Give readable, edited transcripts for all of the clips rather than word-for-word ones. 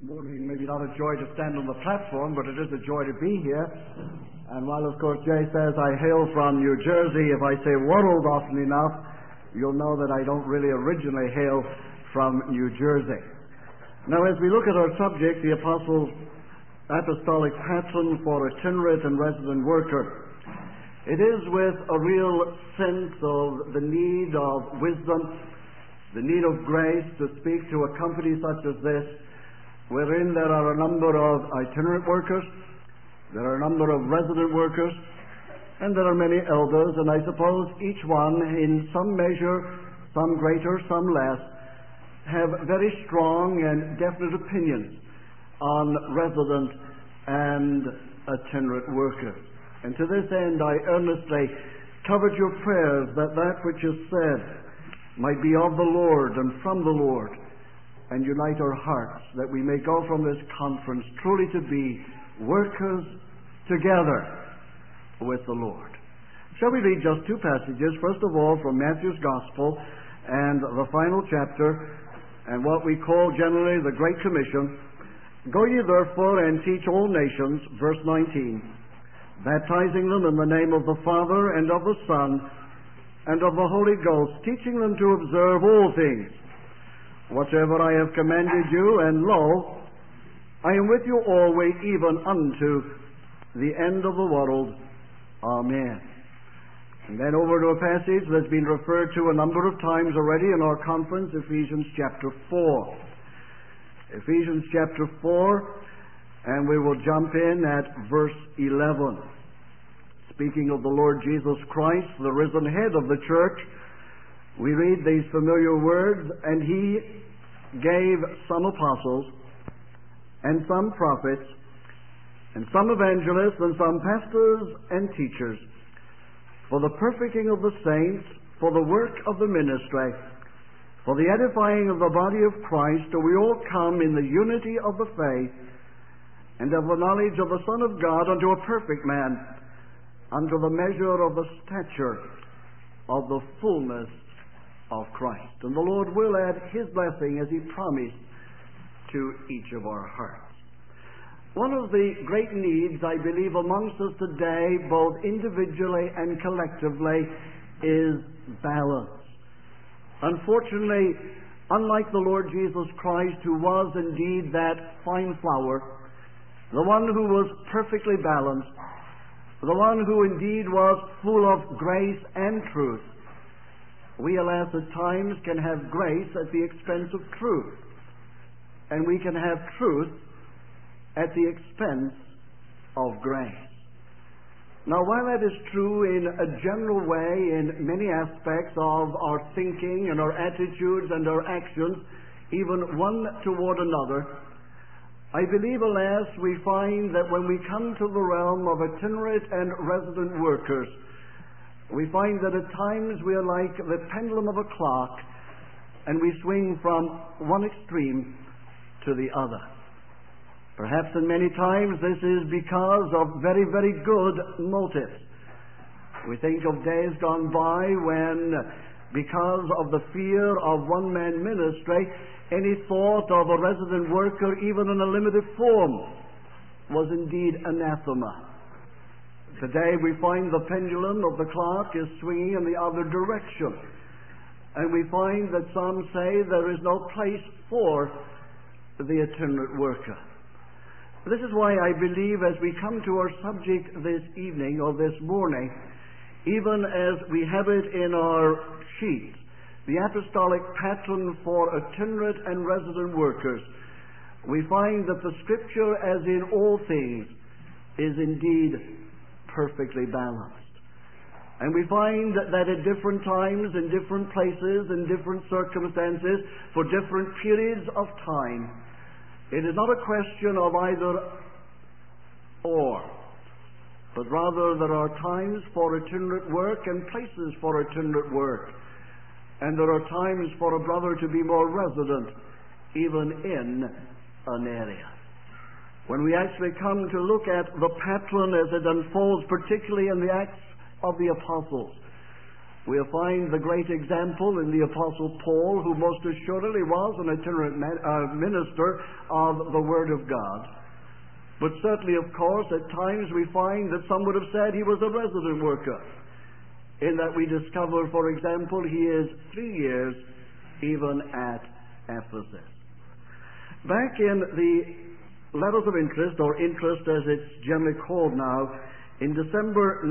Morning. Maybe not a joy to stand on the platform, but it is a joy to be here. And while, of course, Jay says I hail from New Jersey, if I say world often enough, you'll know that I don't really originally hail from New Jersey. Now, as we look at our subject, the Apostles' Apostolic Patron for Itinerant and Resident Worker, it is with a real sense of the need of wisdom, the need of grace to speak to a company such as this, wherein there are a number of itinerant workers, there are a number of resident workers, and there are many elders, and I suppose each one, in some measure, some greater, some less, have very strong and definite opinions on resident and itinerant workers. And to this end, I earnestly covet your prayers that that which is said might be of the Lord and from the Lord, and unite our hearts, that we may go from this conference truly to be workers together with the Lord. Shall we read just two passages? First of all, from Matthew's Gospel and the final chapter, and what we call generally the Great Commission. Go ye therefore and teach all nations, verse 19, baptizing them in the name of the Father and of the Son and of the Holy Ghost, teaching them to observe all things whatsoever I have commanded you, and lo, I am with you always, even unto the end of the world. Amen. And then over to a passage that's been referred to a number of times already in our conference, Ephesians chapter 4. Ephesians chapter 4, and we will jump in at verse 11. Speaking of the Lord Jesus Christ, the risen head of the church, we read these familiar words, and he gave some apostles, and some prophets, and some evangelists, and some pastors and teachers, for the perfecting of the saints, for the work of the ministry, for the edifying of the body of Christ, till we all come in the unity of the faith, and of the knowledge of the Son of God, unto a perfect man, unto the measure of the stature of the fullness of Christ. And the Lord will add His blessing, as He promised, to each of our hearts. One of the great needs, I believe, amongst us today, both individually and collectively, is balance. Unfortunately, unlike the Lord Jesus Christ, who was indeed that fine flower, the one who was perfectly balanced, the one who indeed was full of grace and truth, we, alas, at times can have grace at the expense of truth. And we can have truth at the expense of grace. Now, while that is true in a general way in many aspects of our thinking and our attitudes and our actions, even one toward another, I believe, alas, we find that when we come to the realm of itinerant and resident workers, we find that at times we are like the pendulum of a clock, and we swing from one extreme to the other. Perhaps in many times this is because of very, very good motives. We think of days gone by when, because of the fear of one-man ministry, any thought of a resident worker, even in a limited form, was indeed anathema. Today we find the pendulum of the clock is swinging in the other direction. And we find that some say there is no place for the itinerant worker. This is why I believe, as we come to our subject this evening or this morning, even as we have it in our sheet, the Apostolic Patron for Itinerant and Resident Workers, we find that the Scripture, as in all things, is indeed perfectly balanced. And we find that at different times, in different places, in different circumstances, for different periods of time, it is not a question of either or, but rather there are times for itinerant work and places for itinerant work. And there are times for a brother to be more resident, even in an area. When we actually come to look at the patron as it unfolds, particularly in the Acts of the Apostles, We'll find the great example in the Apostle Paul, who most assuredly was an itinerant minister of the Word of God. But certainly, of course, at times we find that some would have said he was a resident worker, in that we discover, for example, he is 3 years even at Ephesus. Back in the letters of interest, or interest as it's generally called now, in December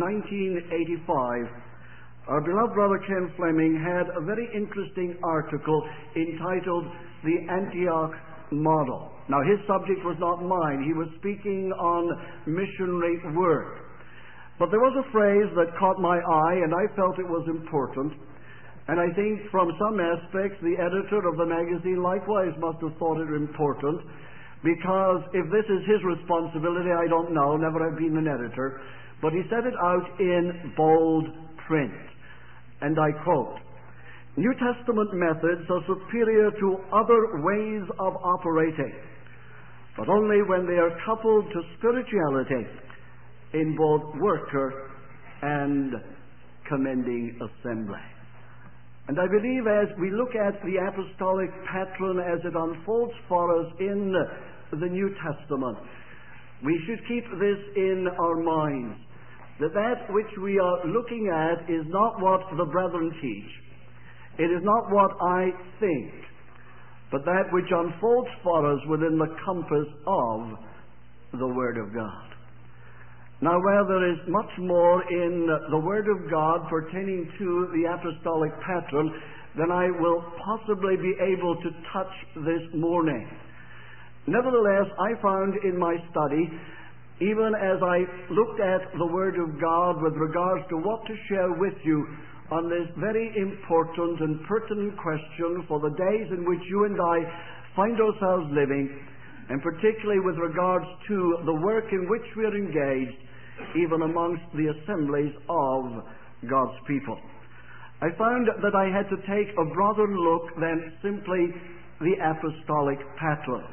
1985, our beloved brother Ken Fleming had a very interesting article entitled The Antioch Model. Now, his subject was not mine. He was speaking on missionary work. But there was a phrase that caught my eye, and I felt it was important. And I think from some aspects, the editor of the magazine likewise must have thought it important, because if this is his responsibility, I don't know, never have been an editor. But he set it out in bold print. And I quote, "New Testament methods are superior to other ways of operating, but only when they are coupled to spirituality in both worker and commending assembly." And I believe as we look at the apostolic pattern as it unfolds for us in the New Testament, we should keep this in our minds, that which we are looking at is not what the brethren teach. It is not what I think, but that which unfolds for us within the compass of the Word of God. Now, where there is much more in the Word of God pertaining to the apostolic pattern than I will possibly be able to touch this morning. Nevertheless, I found in my study, even as I looked at the Word of God with regards to what to share with you on this very important and pertinent question for the days in which you and I find ourselves living, and particularly with regards to the work in which we are engaged, even amongst the assemblies of God's people. I found that I had to take a broader look than simply the apostolic pattern.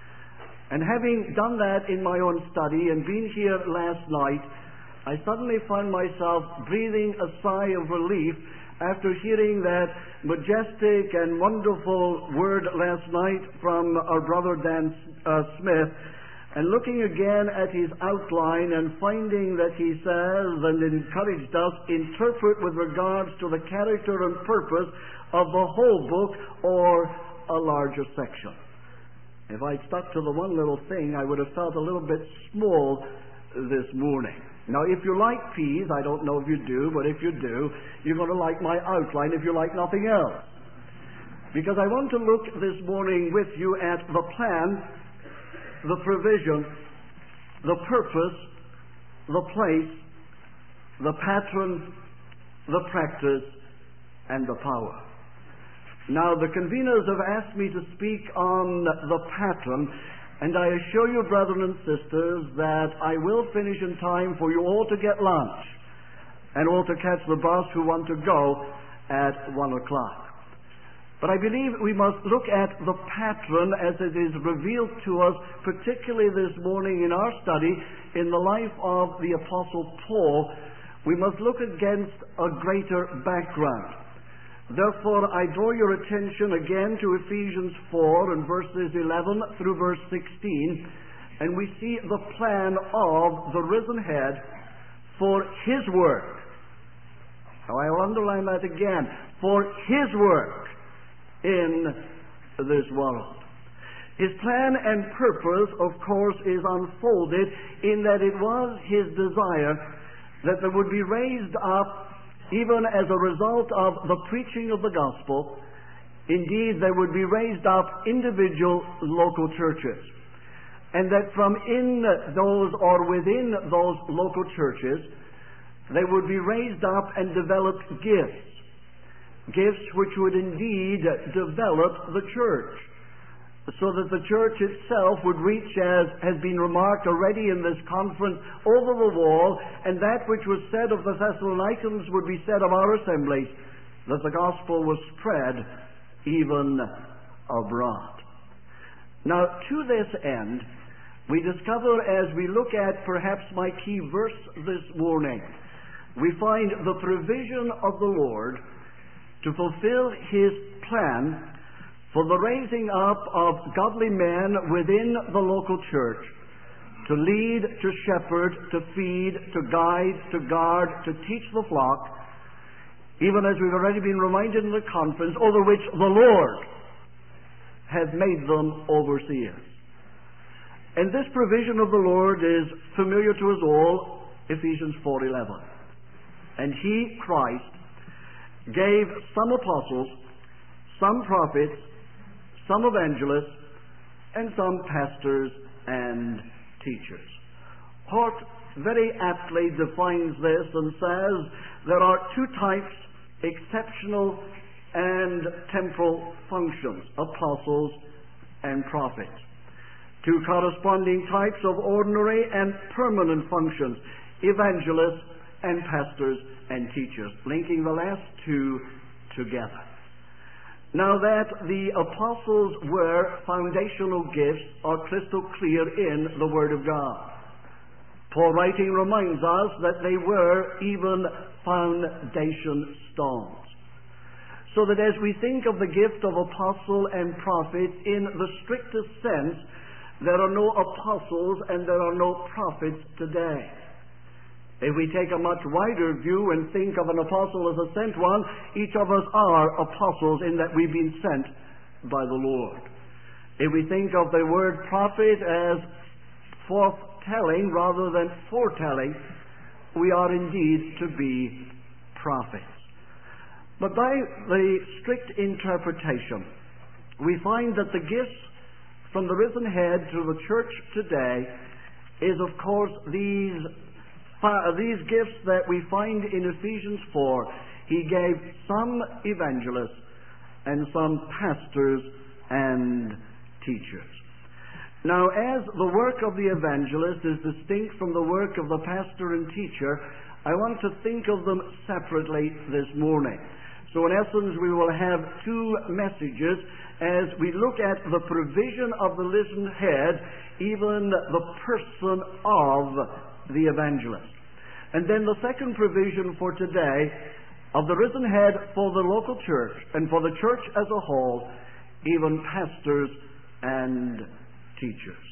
And having done that in my own study and been here last night, I suddenly found myself breathing a sigh of relief after hearing that majestic and wonderful word last night from our brother Dan Smith, and looking again at his outline and finding that he says and encouraged us, interpret with regards to the character and purpose of the whole book or a larger section. If I'd stuck to the one little thing, I would have felt a little bit small this morning. Now, if you like peas, I don't know if you do, but if you do, you're going to like my outline if you like nothing else. Because I want to look this morning with you at the plan, the provision, the purpose, the place, the pattern, the practice, and the power. Now, the conveners have asked me to speak on the pattern, and I assure you, brethren and sisters, that I will finish in time for you all to get lunch and all to catch the bus who want to go at 1 o'clock. But I believe we must look at the pattern as it is revealed to us, particularly this morning in our study in the life of the Apostle Paul. We must look against a greater background. Therefore, I draw your attention again to Ephesians 4 and verses 11 through verse 16, and we see the plan of the risen head for his work. Now, I will underline that again. For his work in this world. His plan and purpose, of course, is unfolded in that it was his desire that there would be raised up, even as a result of the preaching of the gospel, indeed there would be raised up individual local churches. And that from in those or within those local churches, they would be raised up and developed gifts which would indeed develop the church, so that the church itself would reach, as has been remarked already in this conference, over the wall, and that which was said of the Thessalonians would be said of our assemblies, that the gospel was spread even abroad. Now, to this end, we discover as we look at perhaps my key verse this morning, we find the provision of the Lord to fulfill His plan for the raising up of godly men within the local church to lead, to shepherd, to feed, to guide, to guard, to teach the flock, even as we've already been reminded in the conference, over which the Lord has made them overseers. And this provision of the Lord is familiar to us all, Ephesians 4:11. And He, Christ, gave some apostles, some prophets, some evangelists, and some pastors and teachers. Hort very aptly defines this and says there are two types, exceptional and temporal functions, apostles and prophets. Two corresponding types of ordinary and permanent functions, evangelists and pastors and teachers, linking the last two together. Now that the apostles were foundational gifts are crystal clear in the Word of God. Paul writing reminds us that they were even foundation stones. So that as we think of the gift of apostle and prophet in the strictest sense, there are no apostles and there are no prophets today. If we take a much wider view and think of an apostle as a sent one, each of us are apostles in that we've been sent by the Lord. If we think of the word prophet as forthtelling rather than foretelling, we are indeed to be prophets. But by the strict interpretation, we find that the gifts from the risen head to the church today is, of course, these gifts that we find in Ephesians 4. He gave some evangelists and some pastors and teachers. Now, as the work of the evangelist is distinct from the work of the pastor and teacher, I want to think of them separately this morning. So in essence, we will have two messages as we look at the provision of the risen head, even the person of the evangelist. And then the second provision for today of the risen head for the local church and for the church as a whole, even pastors and teachers.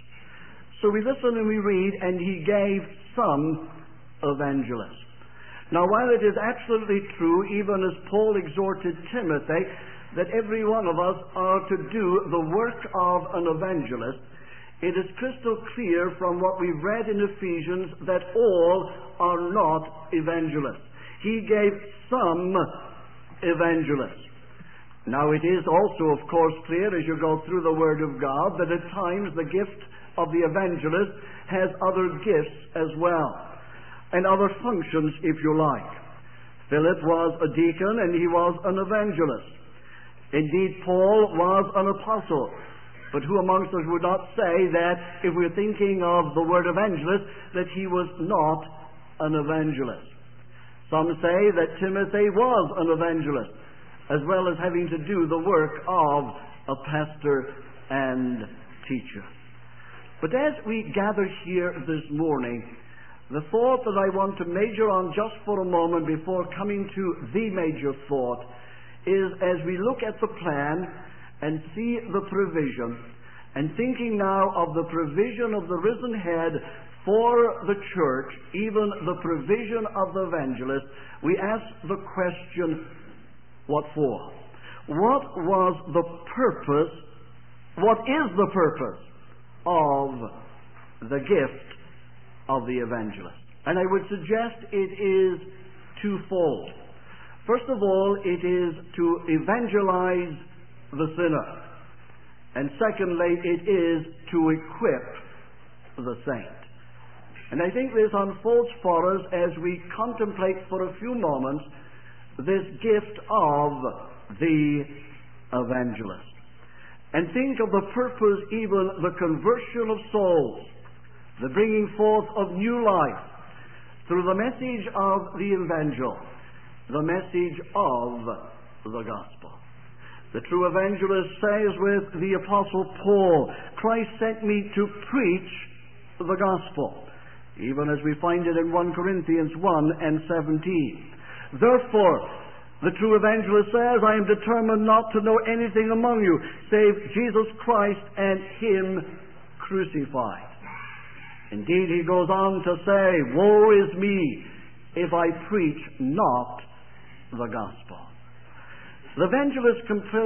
So we listen and we read, and he gave some evangelists. Now, while it is absolutely true, even as Paul exhorted Timothy, that every one of us are to do the work of an evangelist, it is crystal clear from what we've read in Ephesians that all are not evangelists. He gave some evangelists. Now, it is also, of course, clear as you go through the Word of God that at times the gift of the evangelist has other gifts as well, and other functions, if you like. Philip was a deacon and he was an evangelist. Indeed, Paul was an apostle. But who amongst us would not say that, if we're thinking of the word evangelist, that he was not an evangelist? Some say that Timothy was an evangelist, as well as having to do the work of a pastor and teacher. But as we gather here this morning, the thought that I want to major on just for a moment before coming to the major thought is, as we look at the plan and see the provision, and thinking now of the provision of the risen head for the church, even the provision of the evangelist, we ask the question, what for? What was the purpose, what is the purpose of the gift of the evangelist? And I would suggest it is twofold. First of all, it is to evangelize the sinner. And secondly, it is to equip the saint. And I think this unfolds for us as we contemplate for a few moments this gift of the evangelist. And think of the purpose, even the conversion of souls, the bringing forth of new life through the message of the evangel, the message of the gospel. The true evangelist says with the Apostle Paul, Christ sent me to preach the gospel. even as we find it in 1 Corinthians 1 and 17. Therefore, the true evangelist says, I am determined not to know anything among you save Jesus Christ and Him crucified. Indeed, he goes on to say, woe is me if I preach not the gospel. The evangelist's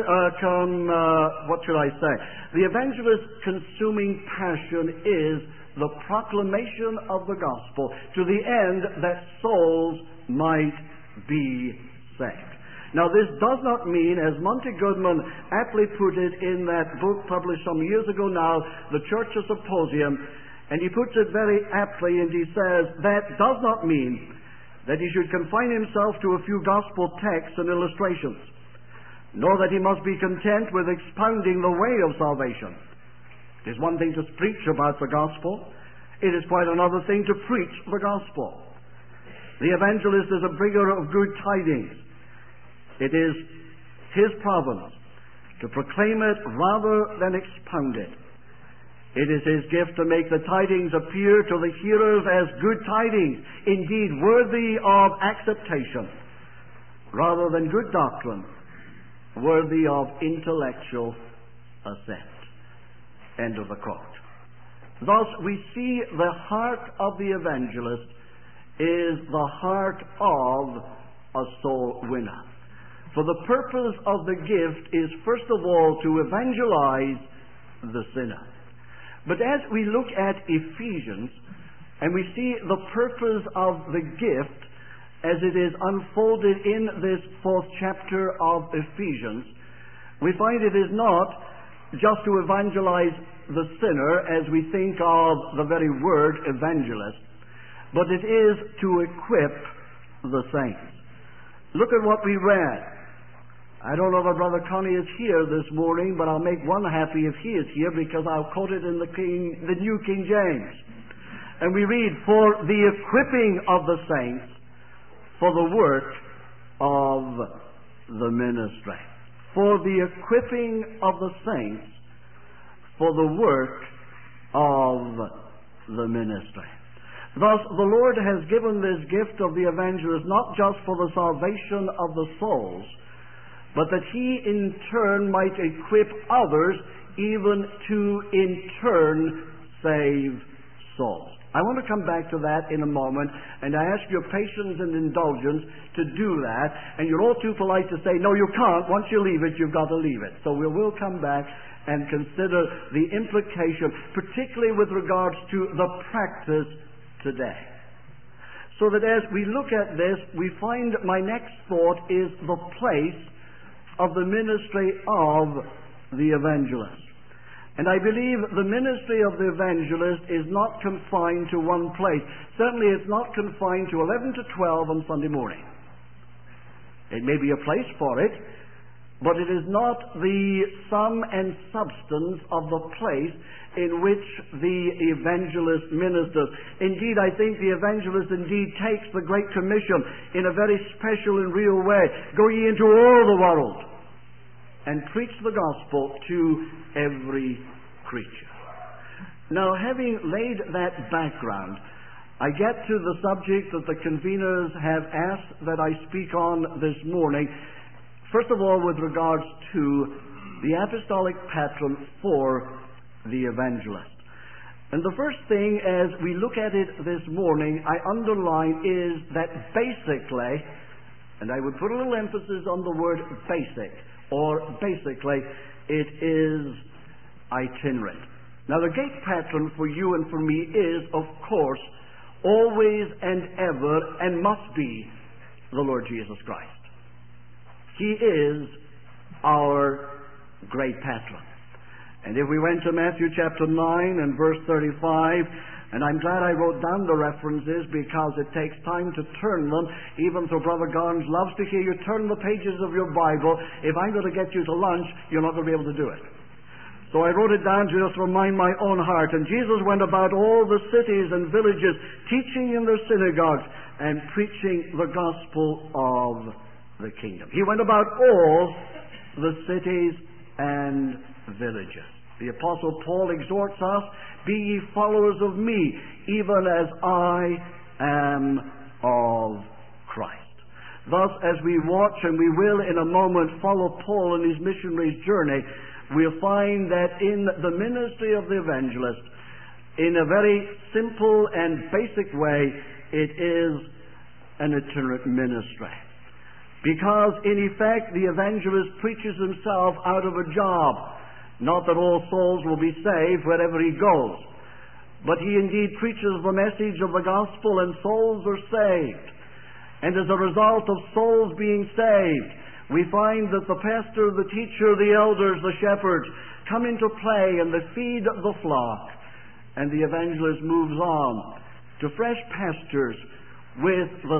The evangelist's consuming passion is the proclamation of the gospel to the end that souls might be saved. Now, this does not mean, as Monty Goodman aptly put it in that book published some years ago now, The Church of Symposium, and he puts it very aptly, and he says, that does not mean that he should confine himself to a few gospel texts and illustrations, nor that he must be content with expounding the way of salvation. It is one thing to preach about the gospel. It is quite another thing to preach the gospel. The evangelist is a bringer of good tidings. It is his province to proclaim it rather than expound it. It is his gift to make the tidings appear to the hearers as good tidings, indeed worthy of acceptation, rather than good doctrine, worthy of intellectual assent. End of the quote. Thus, we see the heart of the evangelist is the heart of a soul winner. For the purpose of the gift is, first of all, to evangelize the sinner. But as we look at Ephesians, and we see the purpose of the gift as it is unfolded in this 4th chapter of Ephesians, we find it is not just to evangelize the sinner as we think of the very word evangelist, but it is to equip the saints. Look at what we read. I don't know if Brother Connie is here this morning, but I'll make one happy if he is here, because I'll quote it in the New King James. And we read, for the equipping of the saints for the work of the ministry. For the equipping of the saints for the work of the ministry. Thus, the Lord has given this gift of the evangelist not just for the salvation of the souls, but that he in turn might equip others even to in turn save souls. I want to come back to that in a moment, and I ask your patience and indulgence to do that. And you're all too polite to say, no, you can't. Once you leave it, you've got to leave it. So we will come back and consider the implication, particularly with regards to the practice today. So that as we look at this, we find my next thought is the place of the ministry of the evangelist. And I believe the ministry of the evangelist is not confined to one place. Certainly it's not confined to 11 to 12 on Sunday morning. It may be a place for it, but it is not the sum and substance of the place in which the evangelist ministers. Indeed, I think the evangelist indeed takes the Great Commission in a very special and real way. Go ye into all the world and preach the gospel to every creature. Now, having laid that background, I get to the subject that the conveners have asked that I speak on this morning. First of all, with regards to the apostolic patron for the evangelist. And the first thing, as we look at it this morning, I underline is that basically, and I would put a little emphasis on the word basic, or basically, it is itinerant. Now, the gate patron for you and for me is, of course, always and ever, and must be, the Lord Jesus Christ. He is our great patron. And if we went to Matthew chapter 9 and verse 35, and I'm glad I wrote down the references because it takes time to turn them, even though Brother Garnes loves to hear you turn the pages of your Bible. If I'm going to get you to lunch, you're not going to be able to do it. So I wrote it down to just remind my own heart. And Jesus went about all the cities and villages, teaching in their synagogues and preaching the gospel of the kingdom. He went about all the cities and villages. The Apostle Paul exhorts us, be ye followers of me, even as I am of Christ. Thus, as we watch, and we will in a moment follow Paul in his missionary journey, we'll find that in the ministry of the evangelist, in a very simple and basic way, it is an itinerant ministry. Because, in effect, the evangelist preaches himself out of a job. Not that all souls will be saved wherever he goes, but he indeed preaches the message of the gospel, and souls are saved. And as a result of souls being saved, we find that the pastor, the teacher, the elders, the shepherds come into play, and they feed the flock. And the evangelist moves on to fresh pastures with the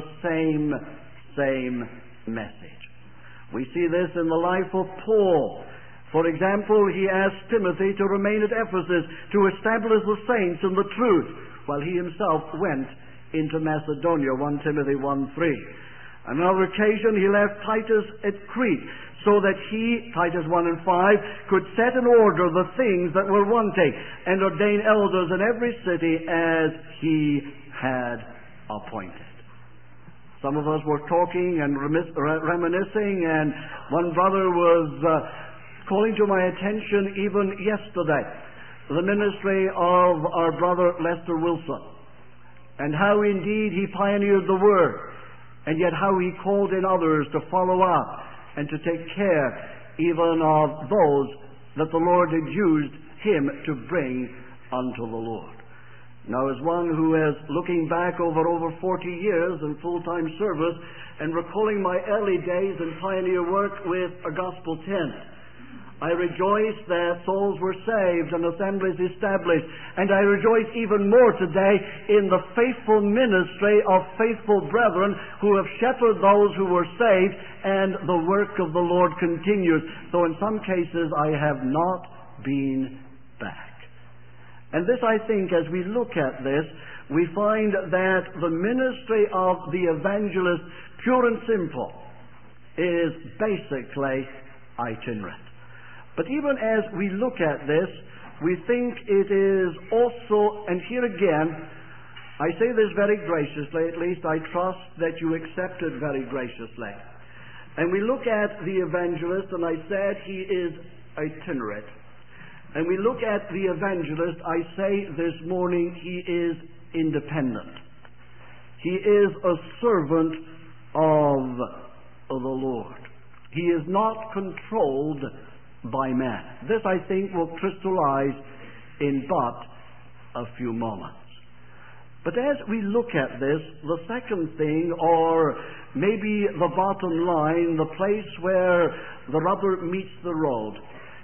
same message. We see this in the life of Paul. For example, he asked Timothy to remain at Ephesus to establish the saints in the truth, while he himself went into Macedonia, 1 Timothy 1:3. On another occasion, he left Titus at Crete, so that he, Titus 1:5, could set in order the things that were wanting, and ordain elders in every city as he had appointed. Some of us were talking and reminiscing, and one brother was calling to my attention even yesterday the ministry of our brother Lester Wilson, and how indeed he pioneered the Word, and yet how he called in others to follow up and to take care even of those that the Lord had used him to bring unto the Lord. Now, as one who is looking back over 40 years in full-time service and recalling my early days in pioneer work with a gospel tent, I rejoice that souls were saved and assemblies established, and I rejoice even more today in the faithful ministry of faithful brethren who have shepherded those who were saved, and the work of the Lord continues, though in some cases I have not been back. And this, I think, as we look at this, we find that the ministry of the evangelist, pure and simple, is basically itinerant. But even as we look at this, we think it is also, and here again, I say this very graciously, at least I trust that you accept it very graciously. And we look at the evangelist, and I said he is itinerant. And we look at the evangelist, I say this morning, he is independent. He is a servant of the Lord. He is not controlled by man. This, I think, will crystallize in but a few moments. But as we look at this, the second thing, or maybe the bottom line, the place where the rubber meets the road,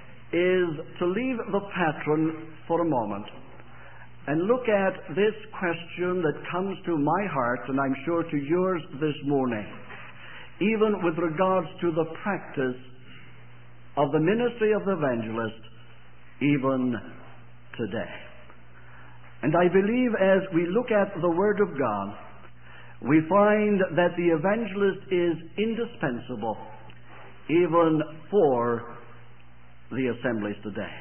is to leave the patron for a moment and look at this question that comes to my heart, and I'm sure to yours this morning, even with regards to the practice of the ministry of the evangelist, even today. And I believe as we look at the Word of God, we find that the evangelist is indispensable even for the assemblies today.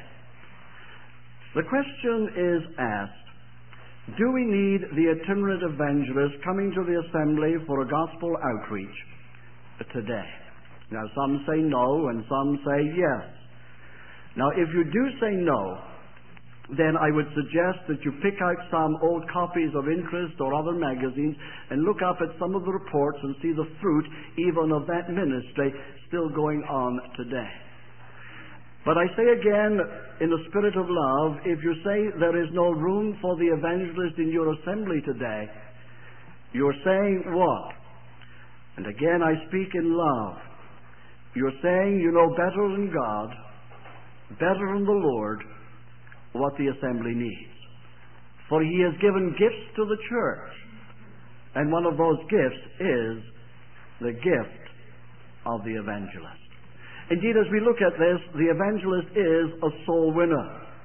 The question is asked, do we need the itinerant evangelist coming to the assembly for a gospel outreach today? Now, some say no, and some say yes. Now, if you do say no, then I would suggest that you pick out some old copies of Interest or other magazines and look up at some of the reports and see the fruit even of that ministry still going on today. But I say again, in the spirit of love, if you say there is no room for the evangelist in your assembly today, you're saying what? And again, I speak in love. You're saying you know better than God, better than the Lord, what the assembly needs. For He has given gifts to the church, and one of those gifts is the gift of the evangelist. Indeed, as we look at this, the evangelist is a soul winner.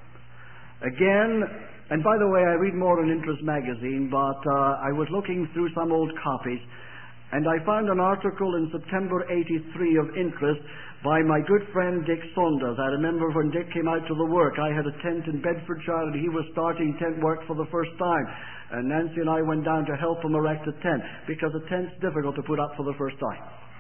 Again, and by the way, I read more in Interest magazine, but I was looking through some old copies, and I found an article in September '83 of Interest by my good friend Dick Saunders. I remember when Dick came out to the work, I had a tent in Bedfordshire and he was starting tent work for the first time. And Nancy and I went down to help him erect a tent, because a tent's difficult to put up for the first time.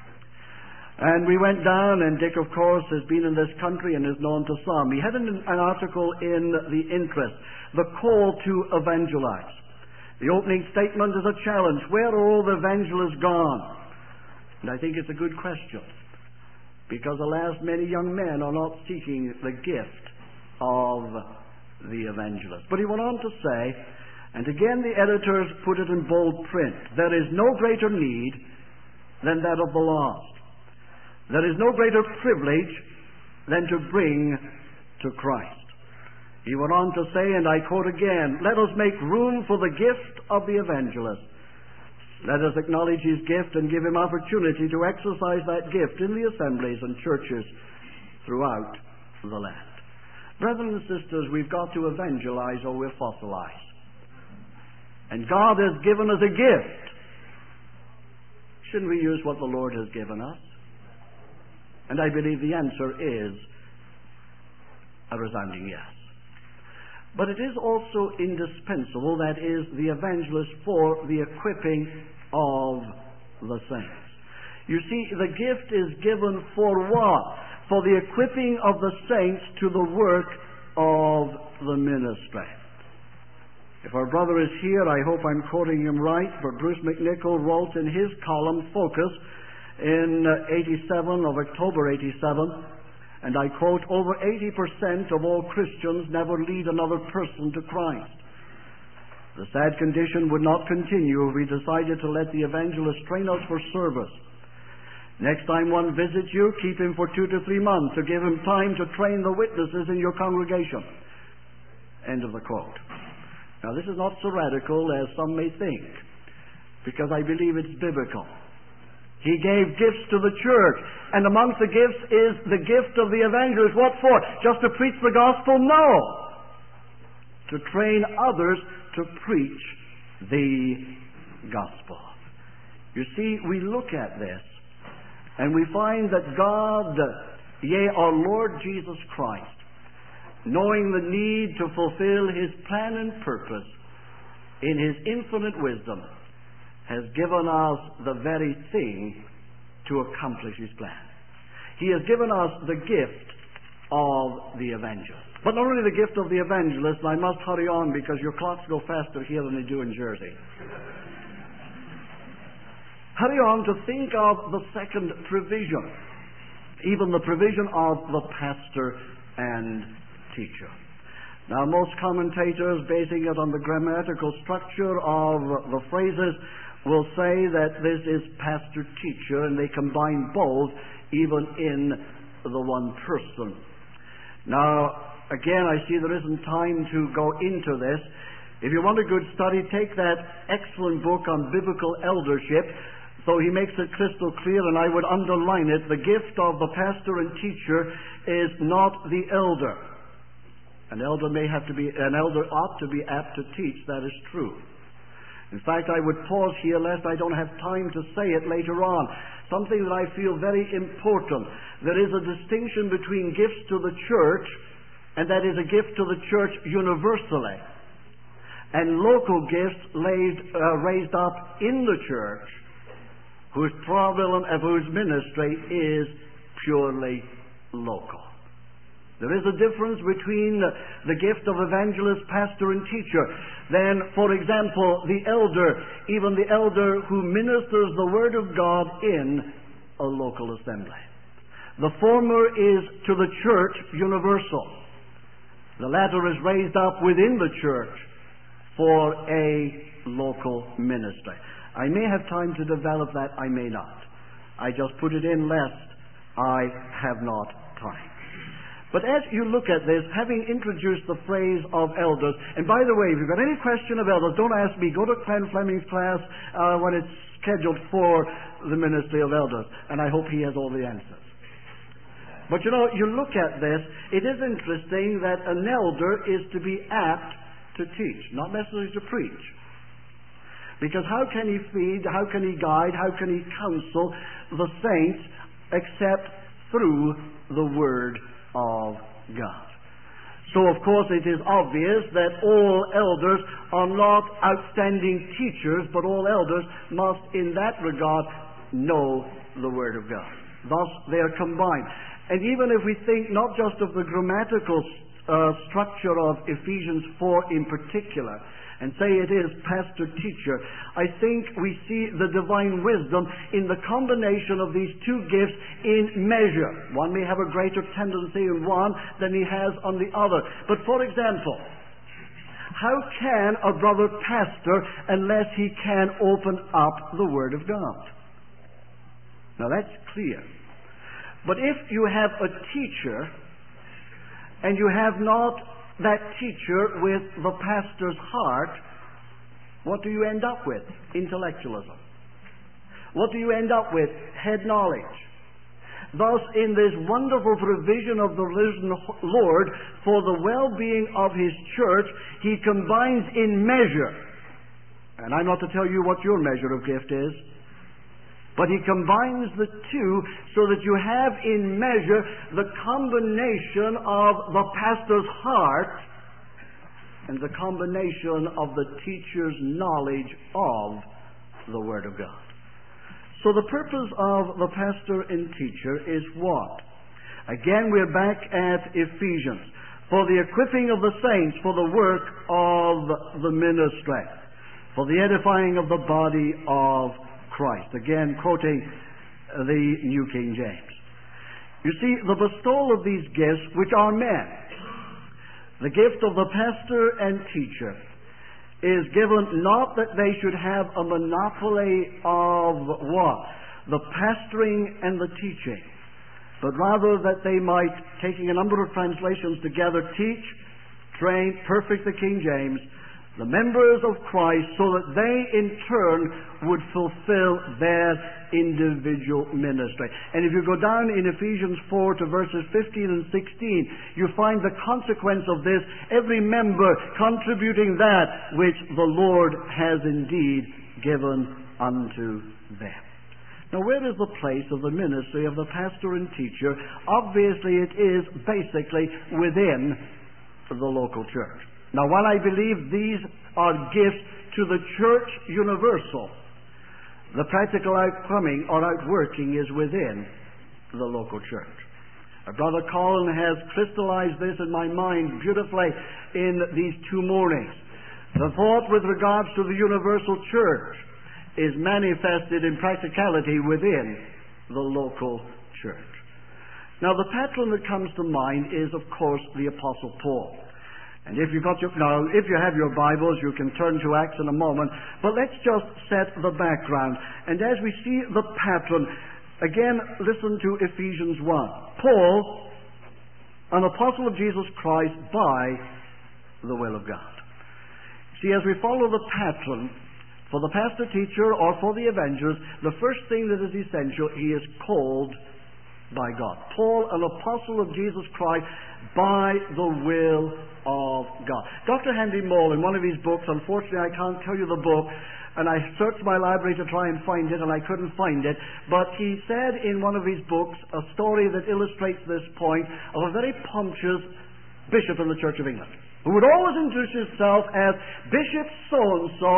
And we went down, and Dick, of course, has been in this country and is known to some. He had an article in The Interest, The Call to Evangelize. The opening statement is a challenge. Where are all the evangelists gone? And I think it's a good question, because alas, many young men are not seeking the gift of the evangelist. But he went on to say, and again the editors put it in bold print, there is no greater need than that of the lost. There is no greater privilege than to bring to Christ. He went on to say, and I quote again, let us make room for the gift of the evangelist. Let us acknowledge his gift and give him opportunity to exercise that gift in the assemblies and churches throughout the land. Brethren and sisters, we've got to evangelize or we're fossilized. And God has given us a gift. Shouldn't we use what the Lord has given us? And I believe the answer is a resounding yes. But it is also indispensable, that is, the evangelist, for the equipping of the saints. You see, the gift is given for what? For the equipping of the saints to the work of the ministry. If our brother is here, I hope I'm quoting him right, but Bruce McNichol wrote in his column, Focus, in October 87, and I quote, over 80% of all Christians never lead another person to Christ. The sad condition would not continue if we decided to let the evangelist train us for service. Next time one visits you, keep him for 2 to 3 months to give him time to train the witnesses in your congregation. End of the quote. Now this is not so radical as some may think, because I believe it's biblical. He gave gifts to the church, and amongst the gifts is the gift of the evangelist. What for? Just to preach the gospel? No. To train others to preach the gospel. You see, we look at this, and we find that God, yea, our Lord Jesus Christ, knowing the need to fulfill his plan and purpose, in his infinite wisdom, has given us the very thing to accomplish his plan. He has given us the gift of the evangelist. But not only the gift of the evangelist, and I must hurry on because your clocks go faster here than they do in Jersey. Hurry on to think of the second provision, even the provision of the pastor and teacher. Now, most commentators, basing it on the grammatical structure of the phrases, will say that this is pastor-teacher, and they combine both even in the one person. Now, again, I see there isn't time to go into this. If you want a good study, take that excellent book on biblical eldership. So he makes it crystal clear, and I would underline it. The gift of the pastor and teacher is not the elder. An elder ought to be apt to teach, that is true. In fact, I would pause here lest I don't have time to say it later on. Something that I feel very important. There is a distinction between gifts to the church, and that is a gift to the church universally, and local gifts raised up in the church, whose problem of whose ministry is purely local. There is a difference between the gift of evangelist, pastor, and teacher. Then, for example, the elder, even the elder who ministers the Word of God in a local assembly. The former is to the church universal. The latter is raised up within the church for a local ministry. I may have time to develop that, I may not. I just put it in lest I have not time. But as you look at this, having introduced the phrase of elders, and by the way, if you've got any question of elders, don't ask me. Go to Clan Fleming's class when it's scheduled for the ministry of elders, and I hope he has all the answers. But you know, you look at this, it is interesting that an elder is to be apt to teach, not necessarily to preach. Because how can he feed, how can he guide, how can he counsel the saints except through the Word of God. So, of course, it is obvious that all elders are not outstanding teachers, but all elders must, in that regard, know the Word of God. Thus, they are combined. And even if we think not just of the grammatical structure of Ephesians 4 in particular, and say it is pastor-teacher, I think we see the divine wisdom in the combination of these two gifts in measure. One may have a greater tendency in one than he has on the other. But for example, how can a brother pastor unless he can open up the Word of God? Now that's clear. But if you have a teacher and you have not that teacher with the pastor's heart, what do you end up with? Intellectualism. What do you end up with? Head knowledge. Thus, in this wonderful provision of the risen Lord for the well-being of His church, He combines in measure, and I'm not to tell you what your measure of gift is, but He combines the two so that you have in measure the combination of the pastor's heart and the combination of the teacher's knowledge of the Word of God. So the purpose of the pastor and teacher is what? Again, we're back at Ephesians. For the equipping of the saints for the work of the ministry, for the edifying of the body of Christ. Again, quoting the New King James. You see, the bestowal of these gifts, which are men, the gift of the pastor and teacher, is given not that they should have a monopoly of what? The pastoring and the teaching, but rather that they might, taking a number of translations together, teach, train, perfect the King James, the members of Christ, so that they in turn would fulfill their individual ministry. And if you go down in Ephesians 4 to verses 15 and 16, you find the consequence of this, every member contributing that which the Lord has indeed given unto them. Now, where is the place of the ministry of the pastor and teacher? Obviously, it is basically within the local church. Now, while I believe these are gifts to the church universal, the practical outcoming or outworking is within the local church. Brother Colin has crystallized this in my mind beautifully in these 2 mornings. The thought with regards to the universal church is manifested in practicality within the local church. Now, the patron that comes to mind is, of course, the Apostle Paul. And if you have your Bibles, you can turn to Acts in a moment. But let's just set the background. And as we see the patron, again, listen to Ephesians 1. Paul, an apostle of Jesus Christ by the will of God. See, as we follow the patron, for the pastor, teacher, or for the evangelist, the first thing that is essential, he is called by God. Paul, an apostle of Jesus Christ by the will of God. Dr. Henry Moll, in one of his books, unfortunately I can't tell you the book, and I searched my library to try and find it, and I couldn't find it, but he said in one of his books a story that illustrates this point of a very pompous bishop in the Church of England, who would always introduce himself as Bishop so-and-so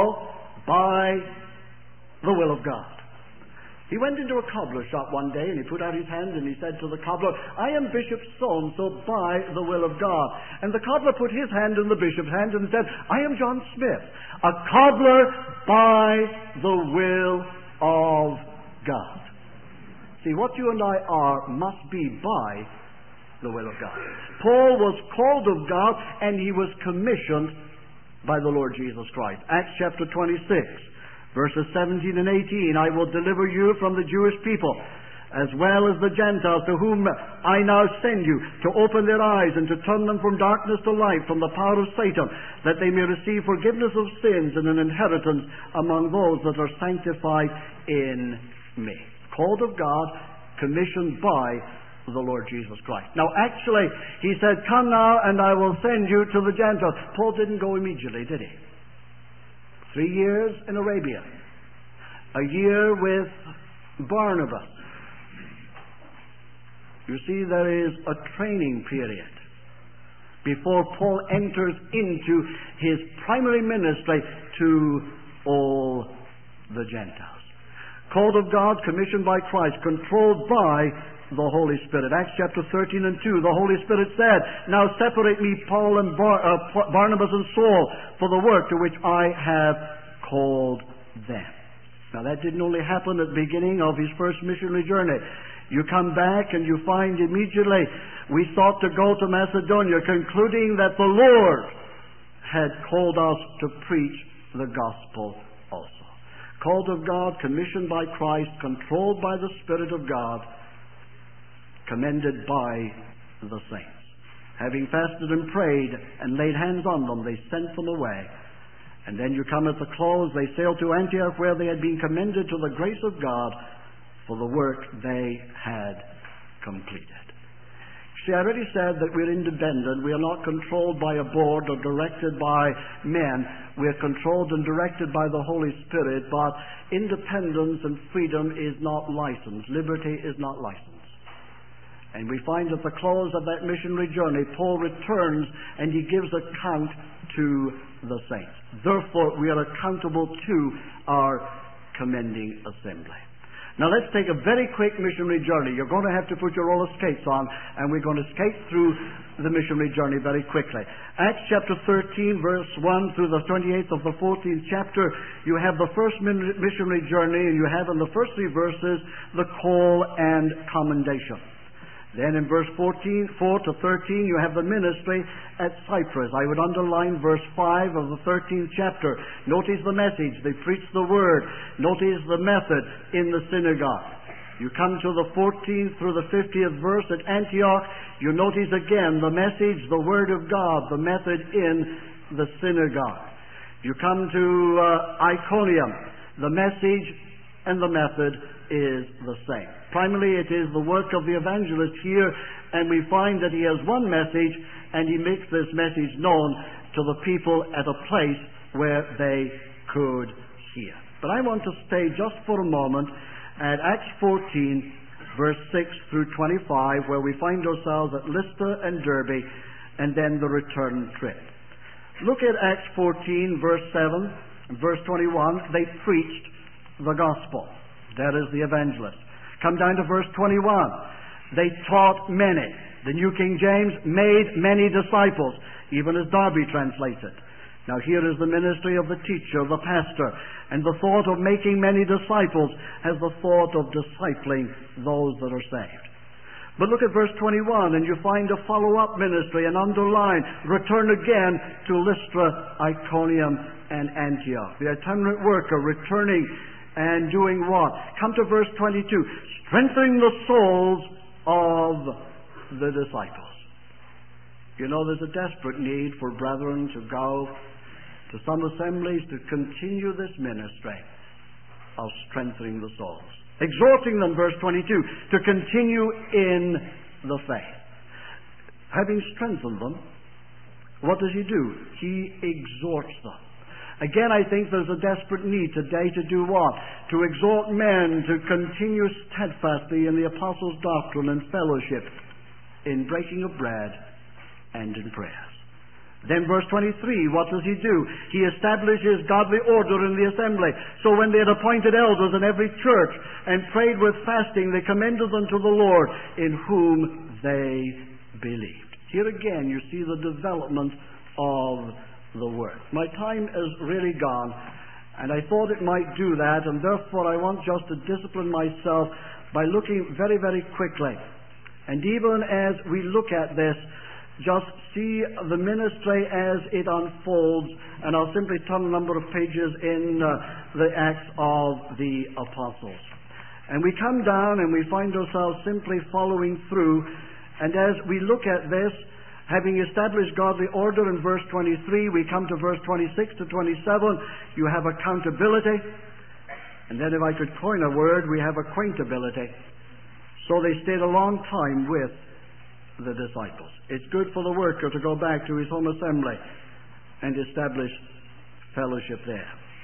by the will of God. He went into a cobbler shop one day and he put out his hand and he said to the cobbler, "I am Bishop so-and-so by the will of God." And the cobbler put his hand in the bishop's hand and said, "I am John Smith, a cobbler by the will of God." See, what you and I are must be by the will of God. Paul was called of God and he was commissioned by the Lord Jesus Christ. Acts chapter 26. Verses 17 and 18, "I will deliver you from the Jewish people, as well as the Gentiles, to whom I now send you, to open their eyes and to turn them from darkness to light, from the power of Satan, that they may receive forgiveness of sins and an inheritance among those that are sanctified in me." Called of God, commissioned by the Lord Jesus Christ. Now, actually, he said, "Come now, and I will send you to the Gentiles." Paul didn't go immediately, did he? 3 years in Arabia, a year with Barnabas, You see, there is a training period before Paul enters into his primary ministry to all the Gentiles. Called of God, commissioned by Christ, controlled by the Holy Spirit. Acts chapter 13 and 2, the Holy Spirit said, "Now separate me, Paul and Barnabas and Saul, for the work to which I have called them." Now that didn't only happen at the beginning of his first missionary journey. You come back and you find immediately we sought to go to Macedonia, concluding that the Lord had called us to preach the gospel also. Called of God, commissioned by Christ, controlled by the Spirit of God, commended by the saints. Having fasted and prayed and laid hands on them, they sent them away. And then you come at the close, they sailed to Antioch, where they had been commended to the grace of God for the work they had completed. See, I already said that we're independent. We are not controlled by a board or directed by men. We are controlled and directed by the Holy Spirit, but independence and freedom is not licensed. Liberty is not licensed. And we find at the close of that missionary journey, Paul returns and he gives account to the saints. Therefore, we are accountable to our commending assembly. Now let's take a very quick missionary journey. You're going to have to put your roller skates on, and we're going to skate through the missionary journey very quickly. Acts chapter 13, verse 1 through the 28th of the 14th chapter, you have the first missionary journey, and you have in the first three verses the call and commendation. Then in verse 4 to 13, you have the ministry at Cyprus. I would underline verse 5 of the 13th chapter. Notice the message. They preached the word. Notice the method in the synagogue. You come to the 14th through the 50th verse at Antioch. You notice again the message, the word of God, the method in the synagogue. You come to Iconium. The message and the method is the same. Primarily it is the work of the evangelist here, and we find that he has one message, and he makes this message known to the people at a place where they could hear. But I want to stay just for a moment at Acts 14, verse 6 through 25, where we find ourselves at Lystra and Derbe, and then the return trip. Look at Acts 14, verse 7, and verse 21. They preached the gospel. That is the evangelist. Come down to verse 21. They taught many. The New King James, made many disciples, even as Darby translates it. Now here is the ministry of the teacher, the pastor, and the thought of making many disciples has the thought of discipling those that are saved. But look at verse 21, and you find a follow-up ministry, and underline, return again to Lystra, Iconium, and Antioch. The itinerant worker returning and doing what? Come to verse 22. Strengthening the souls of the disciples. You know, there's a desperate need for brethren to go to some assemblies to continue this ministry of strengthening the souls. Exhorting them, verse 22, to continue in the faith. Having strengthened them, what does he do? He exhorts them. Again, I think there's a desperate need today to do what? To exhort men to continue steadfastly in the apostles' doctrine and fellowship, in breaking of bread and in prayers. Then verse 23, what does he do? He establishes godly order in the assembly. So when they had appointed elders in every church and prayed with fasting, they commended them to the Lord, in whom they believed. Here again you see the development of the work. My time is really gone, and I thought it might do that, and therefore I want just to discipline myself by looking very, very quickly. And even as we look at this, just see the ministry as it unfolds, and I'll simply turn a number of pages in the Acts of the Apostles. And we come down and we find ourselves simply following through, and as we look at this, having established godly order in verse 23, we come to verse 26 to 27. You have accountability. And then if I could coin a word, we have acquaintability. So they stayed a long time with the disciples. It's good for the worker to go back to his home assembly and establish fellowship there.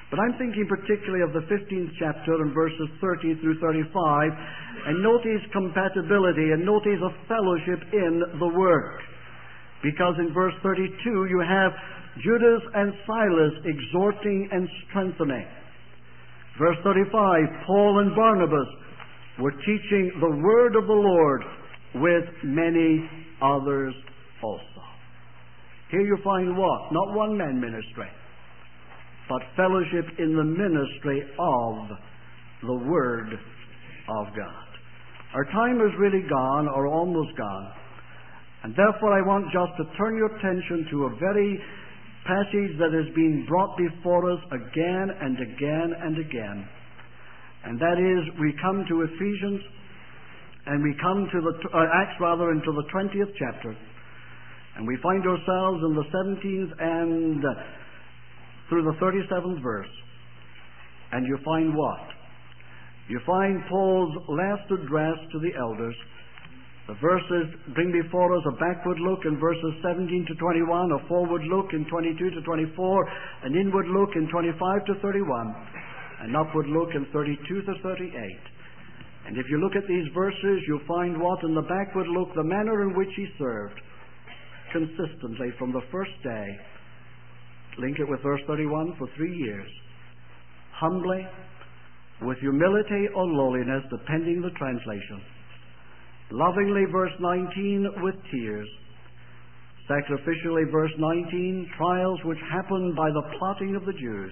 But I'm thinking particularly of the 15th chapter and verses 30 through 35, and note his compatibility and note his fellowship in the work. Because in verse 32 you have Judas and Silas exhorting and strengthening. Verse 35, Paul and Barnabas were teaching the word of the Lord with many others also. Here you find what? Not one-man ministry, but fellowship in the ministry of the Word of God. Our time is really gone, or almost gone, and therefore I want just to turn your attention to a very passage that is being brought before us again and again and again. And that is, we come to Ephesians, and we come to the Acts rather, into the 20th chapter, and we find ourselves in the 17th and through the 37th verse. And you find what? You find Paul's last address to the elders. The verses bring before us a backward look in verses 17 to 21, a forward look in 22 to 24, an inward look in 25 to 31, an upward look in 32 to 38. And if you look at these verses, you'll find what? In the backward look, the manner in which he served consistently from the first day. Link it with verse 31, for 3 years. Humbly, with humility or lowliness, depending the translation. Lovingly, verse 19, with tears. Sacrificially, verse 19, trials which happened by the plotting of the Jews.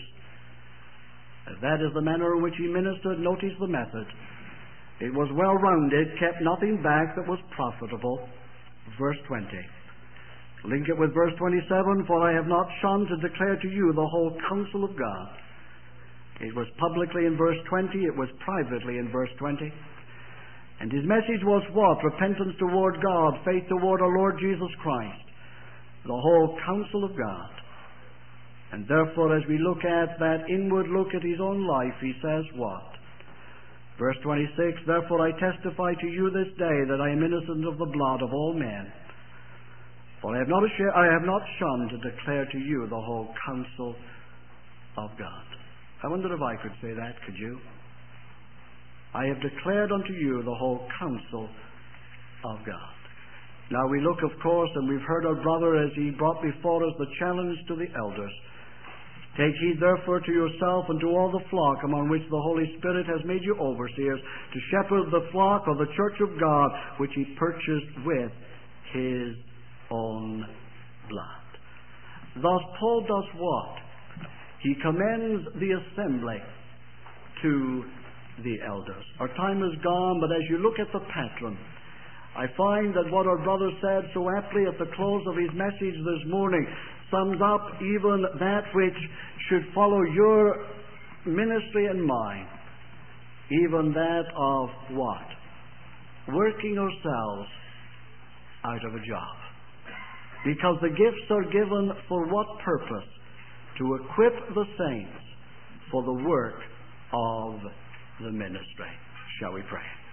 As that is the manner in which he ministered, notice the method. It was well-rounded, kept nothing back that was profitable. Verse 20. Link it with verse 27, for I have not shunned to declare to you the whole counsel of God. It was publicly in verse 20, it was privately in verse 20. And his message was what? Repentance toward God, faith toward our Lord Jesus Christ. The whole counsel of God. And therefore, as we look at that inward look at his own life, he says what? Verse 26, therefore I testify to you this day that I am innocent of the blood of all men. For I have not shunned to declare to you the whole counsel of God. I wonder if I could say that, could you? I have declared unto you the whole counsel of God. Now we look, of course, and we've heard our brother as he brought before us the challenge to the elders. Take heed therefore to yourself and to all the flock among which the Holy Spirit has made you overseers, to shepherd the flock of the church of God, which he purchased with his own blood. Thus Paul does what? He commends the assembly to the elders. Our time is gone, but as you look at the pattern, I find that what our brother said so aptly at the close of his message this morning sums up even that which should follow your ministry and mine, even that of what? Working ourselves out of a job. Because the gifts are given for what purpose? To equip the saints for the work of the ministry. Shall we pray?